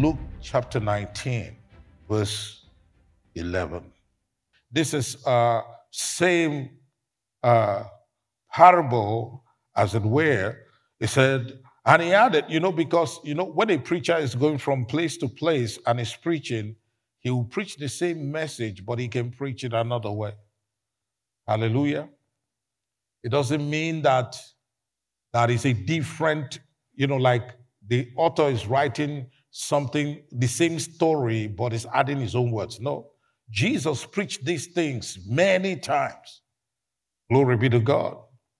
Luke chapter 19, verse 11. This is same parable, as it were. He said, and he added, because, when a preacher is going from place to place and is preaching, he will preach the same message, but he can preach it another way. Hallelujah. It doesn't mean that is a different, like the author is writing something, the same story, but is adding his own words. No. Jesus preached these things many times. Glory be to God.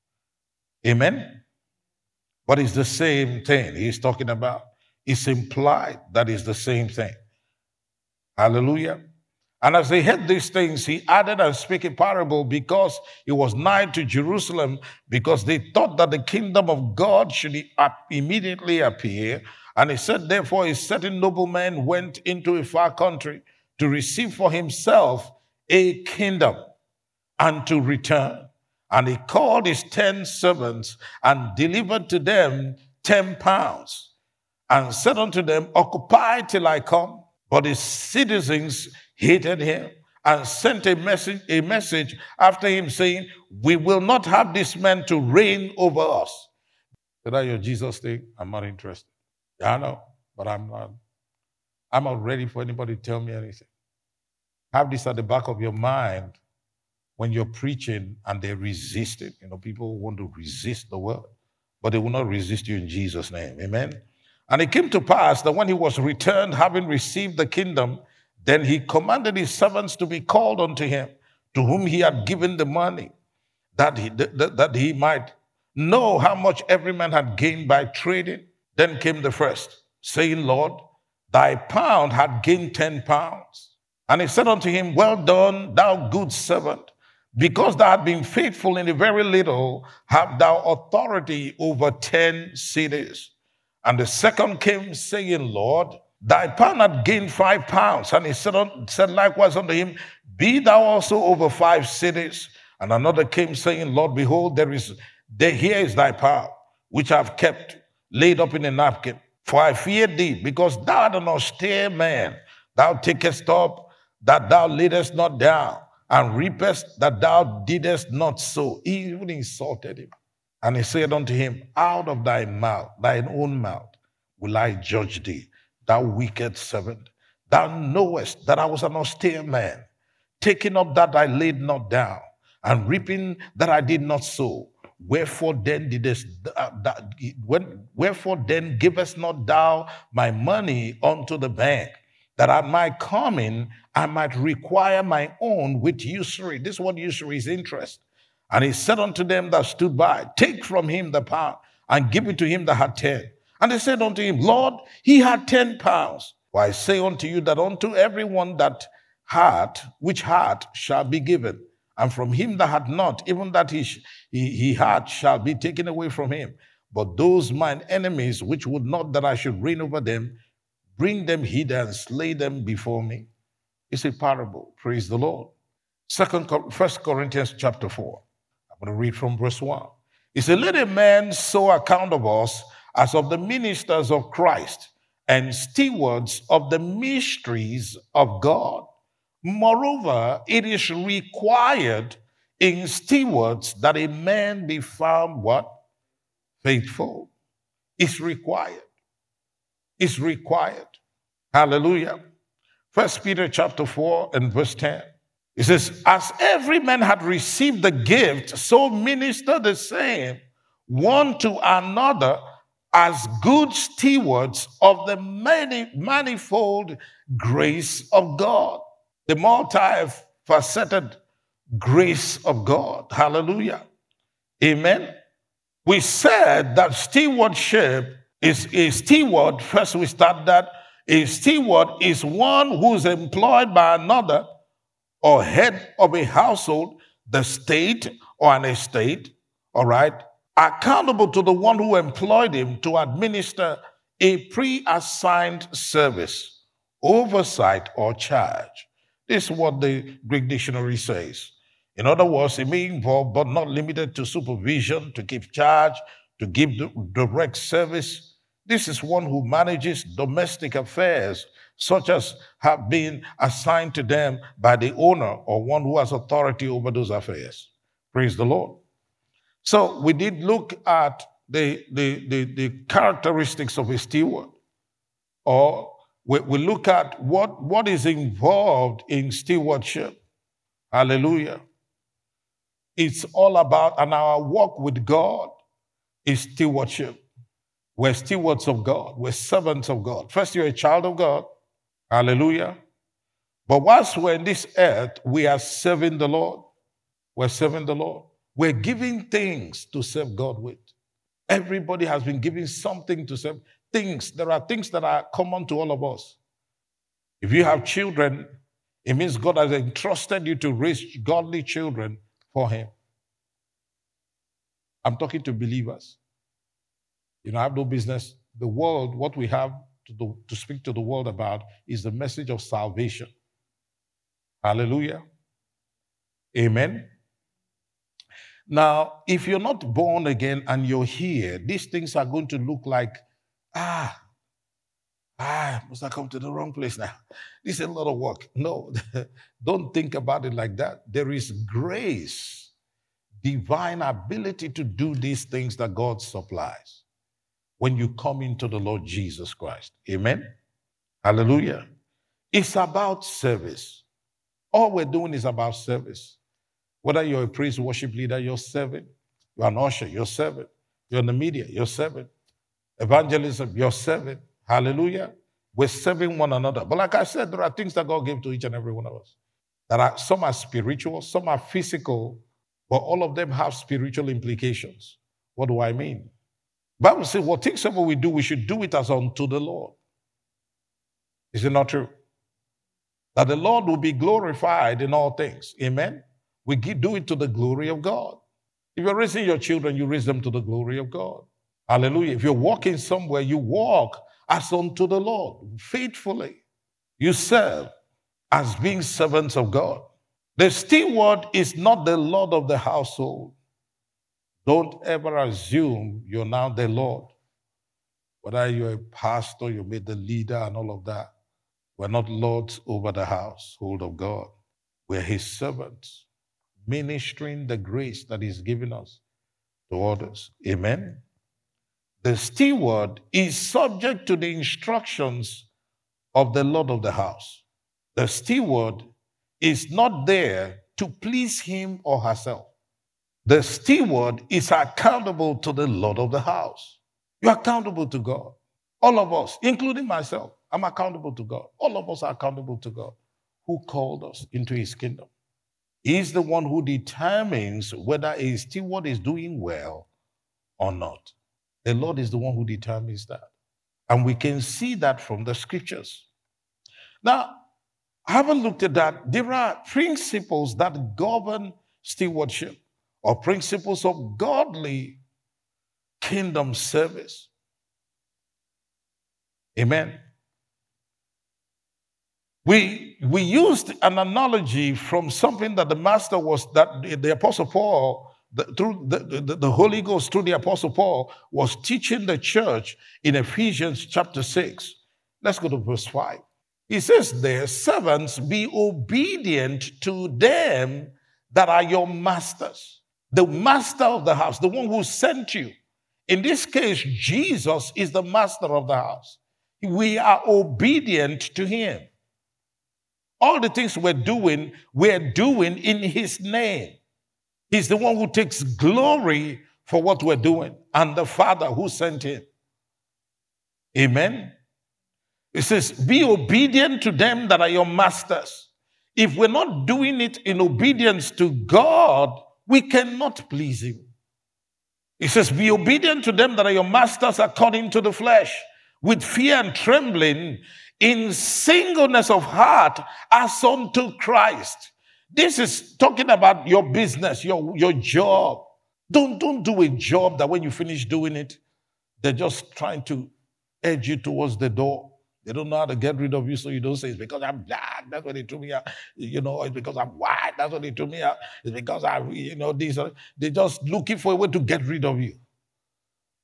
Amen. But it's the same thing he's talking about. It's implied that it's the same thing. Hallelujah. And as they heard these things, he added and spake a parable because it was nigh to Jerusalem, because they thought that the kingdom of God should immediately appear. And he said, therefore, a certain nobleman went into a far country to receive for himself a kingdom and to return. And he called his 10 servants and delivered to them 10 pounds and said unto them, occupy till I come. But his citizens hated him and sent a message after him saying, we will not have this man to reign over us. Is that your Jesus thing? I'm not interested. Yeah, I know, but I'm not ready for anybody to tell me anything. Have this at the back of your mind when you're preaching and they resist it. People want to resist the word, but they will not resist you in Jesus' name. Amen. And it came to pass that when he was returned, having received the kingdom, then he commanded his servants to be called unto him, to whom he had given the money, that he might know how much every man had gained by trading. Then came the first, saying, Lord, thy pound had gained 10 pounds. And he said unto him, well done, thou good servant. Because thou hast been faithful in a very little, have thou authority over 10 cities. And the second came, saying, Lord, thy pound had gained 5 pounds. And he said likewise unto him, be thou also over 5 cities. And another came, saying, Lord, behold, here is thy pound, which I have kept laid up in a napkin. For I feared thee, because thou art an austere man. Thou takest up that thou laidest not down, and reapest that thou didst not sow. He even insulted him. And he said unto him, out of thy mouth, thine own mouth, will I judge thee, thou wicked servant. Thou knowest that I was an austere man, taking up that I laid not down, and reaping that I did not sow. Wherefore then givest not thou my money unto the bank, that at my coming I might require my own with usury? This word usury is interest. And he said unto them that stood by, take from him the pound, and give it to him that had 10. And they said unto him, Lord, he had 10 pounds. For I say unto you that unto everyone that which had shall be given, and from him that had not, even that he had shall be taken away from him. But those mine enemies, which would not that I should reign over them, bring them hither and slay them before me. It's a parable. Praise the Lord. 1 Corinthians chapter 4. I'm going to read from verse 1. It says, let a man so account of us as of the ministers of Christ and stewards of the mysteries of God. Moreover, it is required in stewards that a man be found what? Faithful. It's required. It's required. Hallelujah. 1 Peter chapter 4 and verse 10. It says, as every man had received the gift, so minister the same one to another as good stewards of the manifold grace of God. The multifaceted grace of God. Hallelujah. Amen. We said that stewardship is a steward. First we start that a steward is one who is employed by another or head of a household, the state or an estate, all right, accountable to the one who employed him to administer a pre-assigned service, oversight, or charge. This is what the Greek dictionary says. In other words, it may involve, but not limited to supervision, to keep charge, to give direct service. This is one who manages domestic affairs, such as have been assigned to them by the owner or one who has authority over those affairs. Praise the Lord. So we did look at the characteristics of a steward, or we look at what is involved in stewardship. Hallelujah. It's all about, and our walk with God is stewardship. We're stewards of God. We're servants of God. First, you're a child of God. Hallelujah. But whilst we're in this earth, we are serving the Lord. We're serving the Lord. We're giving things to serve God with. Everybody has been given something to serve. Things. There are things that are common to all of us. If you have children, it means God has entrusted you to raise godly children for Him. I'm talking to believers. You know, I have no business. The world, what we have to speak to the world about is the message of salvation. Hallelujah. Amen. Now, if you're not born again and you're here, these things are going to look like, must I come to the wrong place now? This is a lot of work. No, don't think about it like that. There is grace, divine ability to do these things that God supplies when you come into the Lord Jesus Christ. Amen? Hallelujah. It's about service. All we're doing is about service. Whether you're a praise worship leader, you're serving. You're an usher, you're serving. You're in the media, you're serving. Evangelism, you're serving. Hallelujah. We're serving one another. But like I said, there are things that God gave to each and every one of us. Some are spiritual, some are physical, but all of them have spiritual implications. What do I mean? The Bible says, whatever we do, we should do it as unto the Lord. Is it not true? That the Lord will be glorified in all things. Amen? We do it to the glory of God. If you're raising your children, you raise them to the glory of God. Hallelujah. If you're walking somewhere, you walk as unto the Lord, faithfully. You serve as being servants of God. The steward is not the Lord of the household. Don't ever assume you're now the Lord. Whether you're a pastor, you're made the leader and all of that. We're not lords over the household of God. We're His servants, ministering the grace that He's given us to others. Amen? The steward is subject to the instructions of the Lord of the house. The steward is not there to please him or herself. The steward is accountable to the Lord of the house. You're accountable to God. All of us, including myself, I'm accountable to God. All of us are accountable to God, who called us into His kingdom. He's the one who determines whether a steward is doing well or not. The Lord is the one who determines that. And we can see that from the scriptures. Now, having looked at that, there are principles that govern stewardship, or principles of godly kingdom service. Amen. We used an analogy from something that the Apostle Paul, through the Holy Ghost, through the Apostle Paul, was teaching the church in Ephesians chapter 6. Let's go to verse 5. He says there, servants, be obedient to them that are your masters. The master of the house, the one who sent you. In this case, Jesus is the master of the house. We are obedient to Him. All the things we're doing in His name. He's the one who takes glory for what we're doing, and the Father who sent Him. Amen. It says, be obedient to them that are your masters. If we're not doing it in obedience to God, we cannot please Him. It says, be obedient to them that are your masters according to the flesh, with fear and trembling, in singleness of heart, as unto Christ. This is talking about your business, your job. Don't do a job that when you finish doing it, they're just trying to edge you towards the door. They don't know how to get rid of you, so you don't say, it's because I'm black, that's what they threw me out. It's because I'm white, that's what they threw me out. It's because these. They're just looking for a way to get rid of you.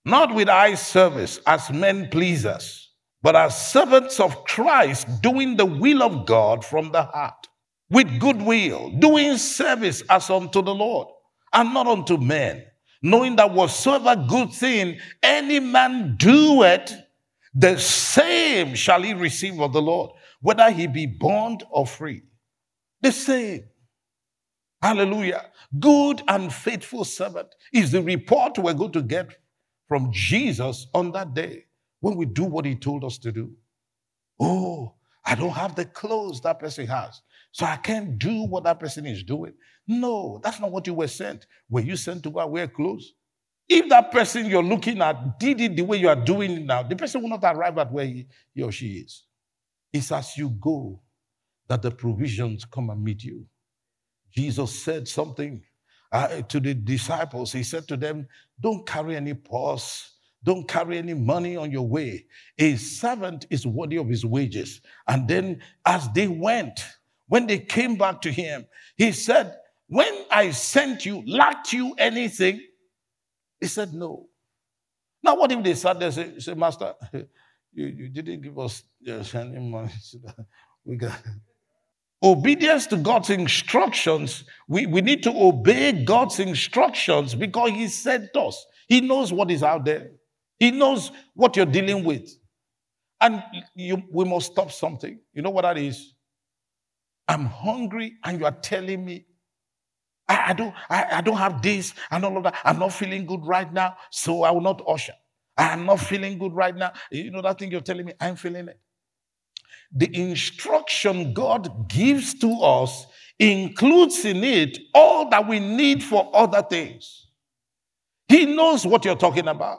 not with eye service as men pleasers, but as servants of Christ, doing the will of God from the heart, with good will, doing service as unto the Lord, and not unto men, knowing that whatsoever good thing any man doeth, the same shall he receive of the Lord, whether he be bond or free. The same. Hallelujah. Good and faithful servant is the report we're going to get from Jesus on that day when we do what he told us to do. Oh, I don't have the clothes that person has, so I can't do what that person is doing. No, that's not what you were sent. Were you sent to go and wear clothes? If that person you're looking at did it the way you are doing it now, the person will not arrive at where he or she is. It's as you go that the provisions come and meet you. Jesus said something to the disciples. He said to them, don't carry any purse. Don't carry any money on your way. A servant is worthy of his wages. And then as they went, when they came back to him, he said, when I sent you, lacked you anything? He said, no. Now, what if they sat there and say, Master, you didn't give us any money. We got obedience to God's instructions. We need to obey God's instructions because he sent us. He knows what is out there. He knows what you're dealing with. And we must stop something. You know what that is? I'm hungry and you are telling me, I don't have this and all of that. I'm not feeling good right now, so I will not usher. I'm not feeling good right now. You know that thing you're telling me? I'm feeling it. The instruction God gives to us includes in it all that we need for other things. He knows what you're talking about.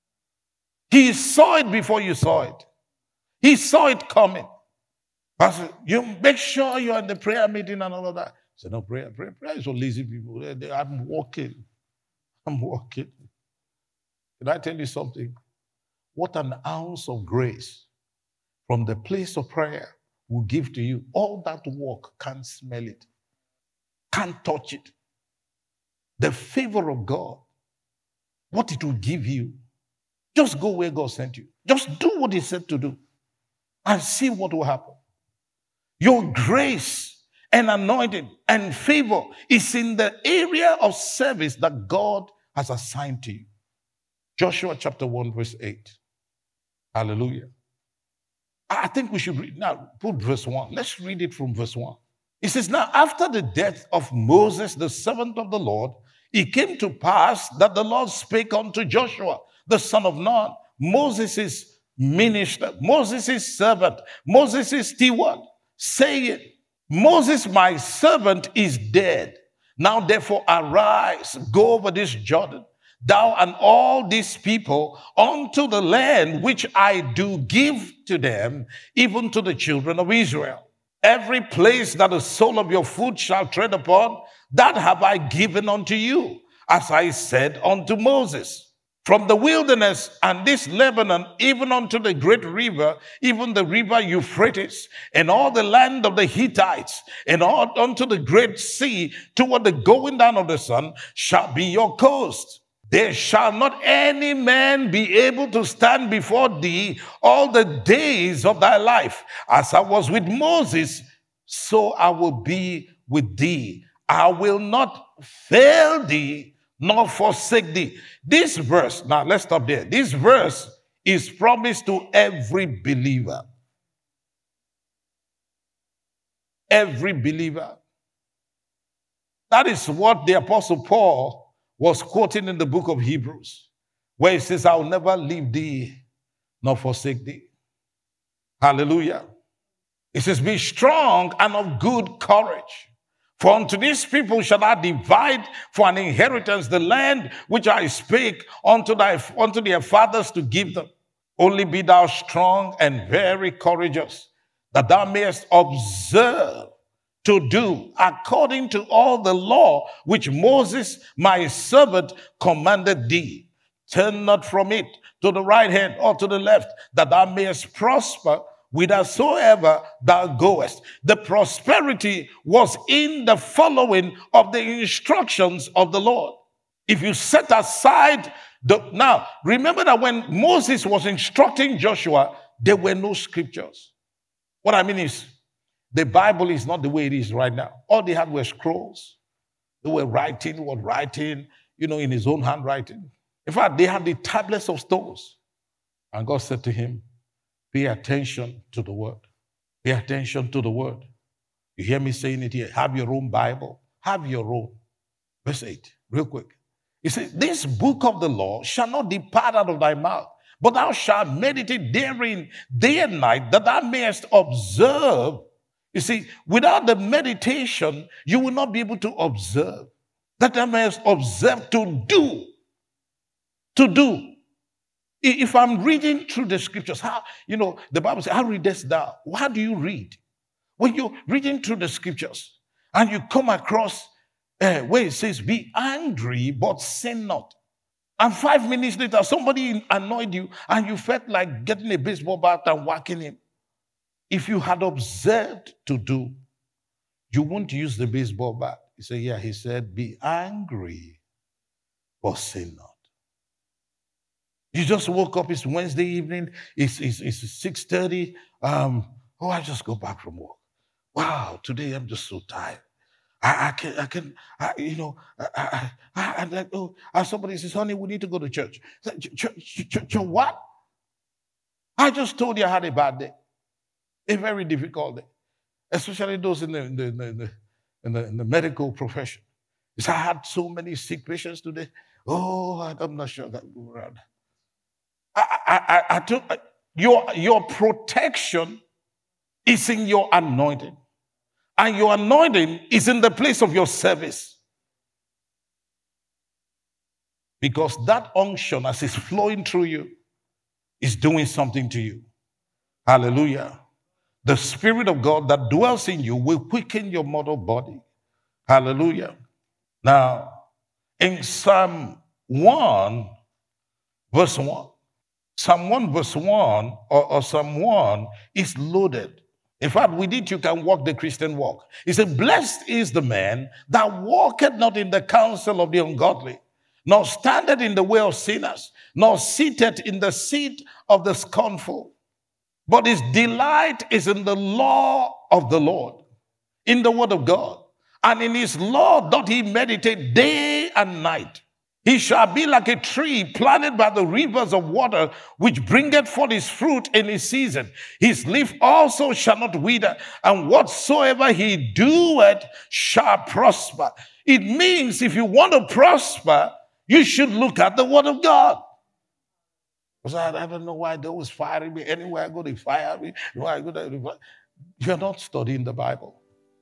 He saw it before you saw it. He saw it coming. Pastor, you make sure you're in the prayer meeting and all of that. I said, no, prayer is for lazy people. I'm walking. Can I tell you something? What an ounce of grace from the place of prayer will give to you. All that work, can't smell it, can't touch it. The favor of God, what it will give you. Just go where God sent you. Just do what he said to do and see what will happen. Your grace and anointing and favor is in the area of service that God has assigned to you. Joshua chapter 1 verse 8. Hallelujah. I think we should read now. Put verse 1. Let's read it from verse 1. It says, now after the death of Moses, the servant of the Lord, it came to pass that the Lord spake unto Joshua, the son of Nun, Moses' minister, Moses' servant, Moses' steward, saying, Moses, my servant, is dead. Now therefore arise, go over this Jordan, thou and all these people, unto the land which I do give to them, even to the children of Israel. Every place that the sole of your foot shall tread upon, that have I given unto you, as I said unto Moses. From the wilderness and this Lebanon, even unto the great river, even the river Euphrates, and all the land of the Hittites, and all unto the great sea, toward the going down of the sun, shall be your coast. There shall not any man be able to stand before thee all the days of thy life. As I was with Moses, so I will be with thee. I will not fail thee, nor forsake thee. This verse, now let's stop there. This verse is promised to every believer. Every believer. That is what the Apostle Paul was quoting in the book of Hebrews, where he says, I will never leave thee, nor forsake thee. Hallelujah. It says, be strong and of good courage. For unto these people shall I divide for an inheritance the land which I spake unto their fathers to give them. Only be thou strong and very courageous, that thou mayest observe to do according to all the law which Moses my servant commanded thee. Turn not from it to the right hand or to the left, that thou mayest prosper whithersoever thou goest. The prosperity was in the following of the instructions of the Lord. If you set aside Now, remember that when Moses was instructing Joshua, there were no scriptures. What I mean is, the Bible is not the way it is right now. All they had were scrolls. They were writing, in his own handwriting. In fact, they had the tablets of stones. And God said to him, pay attention to the word. Pay attention to the word. You hear me saying it here. Have your own Bible. Have your own. Verse 8, real quick. He says, this book of the law shall not depart out of thy mouth, but thou shalt meditate therein day and night, that thou mayest observe. You see, without the meditation, you will not be able to observe. That thou mayest observe to do. To do. If I'm reading through the scriptures, the Bible says, how readest thou? How do you read? When you're reading through the scriptures and you come across where it says, be angry, but sin not. And 5 minutes later, somebody annoyed you and you felt like getting a baseball bat and whacking him. If you had observed to do, you won't use the baseball bat. You say, yeah, he said, be angry, but sin not. You just woke up, it's Wednesday evening, it's 6:30. I just go back from work. Wow, today I'm just so tired. And somebody says, honey, we need to go to church. Church, what? I just told you I had a bad day. A very difficult day. Especially those in the medical profession. I had so many sick patients today. I'm not sure that will go around. I told your protection is in your anointing. And your anointing is in the place of your service. Because that unction, as it's flowing through you, is doing something to you. Hallelujah. The Spirit of God that dwells in you will quicken your mortal body. Hallelujah. Now, in Psalm 1, verse 1, Psalm 1, verse 1, or Psalm 1 is loaded. In fact, with it you can walk the Christian walk. He said, blessed is the man that walketh not in the counsel of the ungodly, nor standeth in the way of sinners, nor sitteth in the seat of the scornful. But his delight is in the law of the Lord, in the word of God. And in his law doth he meditate day and night. He shall be like a tree planted by the rivers of water, which bringeth forth his fruit in his season. His leaf also shall not wither, and whatsoever he doeth shall prosper. It means if you want to prosper, you should look at the word of God. Because I don't know why they always firing me. Anywhere I go, they fire me. You're not studying the Bible.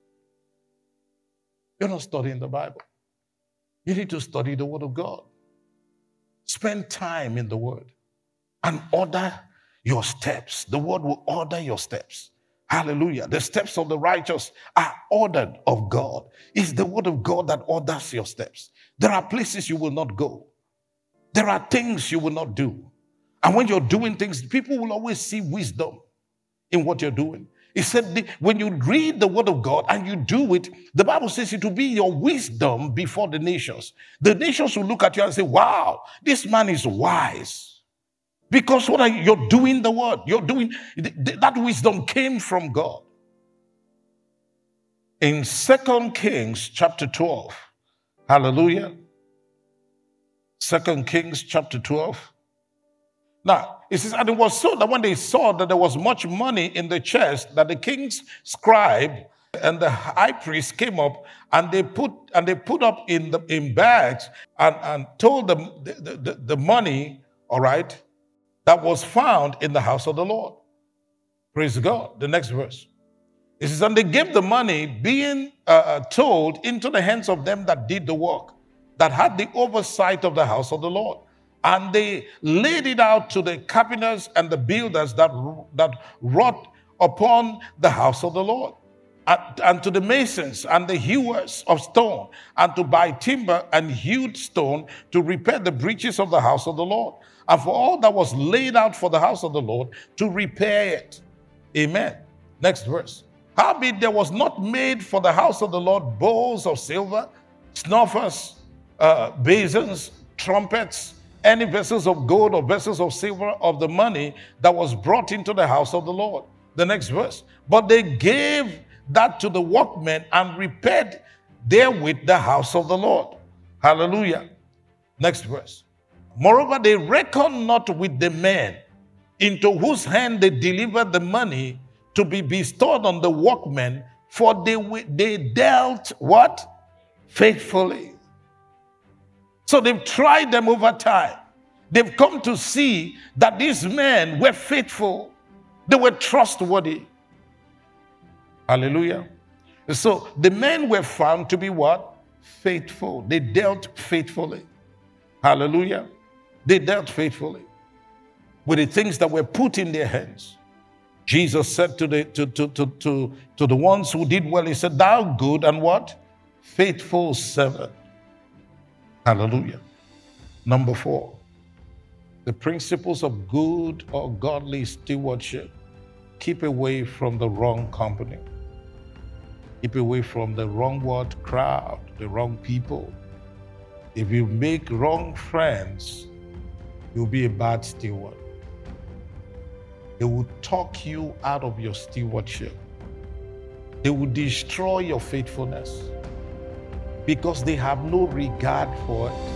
You're not studying the Bible. You need to study the word of God. Spend time in the word and order your steps. The word will order your steps. Hallelujah. The steps of the righteous are ordered of God. It's the word of God that orders your steps. There are places you will not go. There are things you will not do. And when you're doing things, people will always see wisdom in what you're doing. He said, when you read the word of God and you do it, the Bible says it will be your wisdom before the nations. The nations will look at you and say, wow, this man is wise. Because you're doing the word. You're doing, that wisdom came from God. In 2 Kings chapter 12, hallelujah. 2 Kings chapter 12. Now, it says, and it was so that when they saw that there was much money in the chest, that the king's scribe and the high priest came up, and they put up in bags and told them the money, all right, that was found in the house of the Lord. Praise God. The next verse. It says, and they gave the money, being told, into the hands of them that did the work, that had the oversight of the house of the Lord. And they laid it out to the carpenters and the builders that wrought upon the house of the Lord, and to the masons and the hewers of stone, and to buy timber and hewed stone to repair the breaches of the house of the Lord, and for all that was laid out for the house of the Lord to repair it. Amen. Next verse. Howbeit there was not made for the house of the Lord bowls of silver, snuffers, basins, trumpets, any vessels of gold or vessels of silver of the money that was brought into the house of the Lord. The next verse. But they gave that to the workmen and repaired therewith the house of the Lord. Hallelujah. Next verse. Moreover, they reckoned not with the men into whose hand they delivered the money to be bestowed on the workmen, for they dealt what? Faithfully. So they've tried them over time. They've come to see that these men were faithful. They were trustworthy. Hallelujah. So the men were found to be what? Faithful. They dealt faithfully. Hallelujah. They dealt faithfully with the things that were put in their hands. Jesus said to the ones who did well, he said, thou good and what? Faithful servant. Hallelujah. Number 4, the principles of good or godly stewardship. Keep away from the wrong company. Keep away from the wrong word crowd, the wrong people. If you make wrong friends, you'll be a bad steward. They will talk you out of your stewardship. They will destroy your faithfulness because they have no regard for it.